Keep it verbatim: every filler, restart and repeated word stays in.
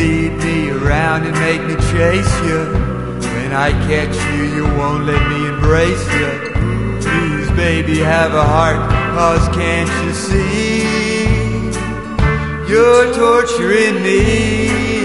lead me around and make me chase you. When I catch you, you won't let me embrace you. Please, baby, have a heart, 'cause can't you see you're torturing me?